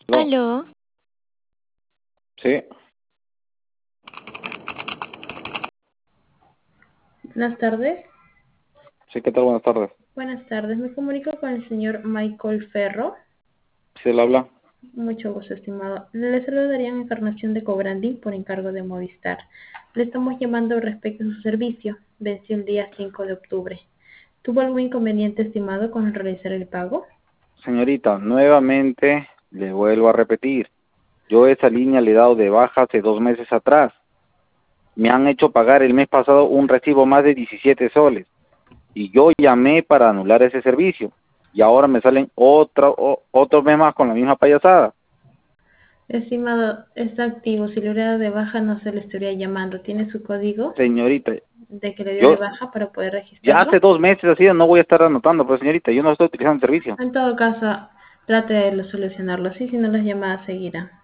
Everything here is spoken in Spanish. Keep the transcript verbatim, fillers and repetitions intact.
No, Aló, sí, Buenas tardes. sí, ¿qué tal? Buenas tardes. Buenas tardes. Me comunico con el señor Michael Ferro. Sí, él habla. Mucho gusto, estimado. Le saludaría en Encarnación de Cobrandí por encargo de Movistar. Le estamos llamando respecto a su servicio. Venció el día cinco de octubre. ¿Tuvo algún inconveniente, estimado, con realizar el pago? Señorita, nuevamente le vuelvo a repetir. Yo esa línea le he dado de baja hace dos meses atrás. Me han hecho pagar el mes pasado un recibo más de diecisiete soles. Y yo llamé para anular ese servicio. Y ahora me salen otro, o- otro mes más con la misma payasada. Estimado, está activo. Si le hubiera dado de baja, no se le estaría llamando. ¿Tiene su código Señorita, de que le dio de yo baja para poder ya registrarlo? hace dos meses así, no voy a estar anotando, pues señorita, yo no estoy utilizando el servicio. En todo caso, trate de solucionarlo así, si no las llamadas seguirán.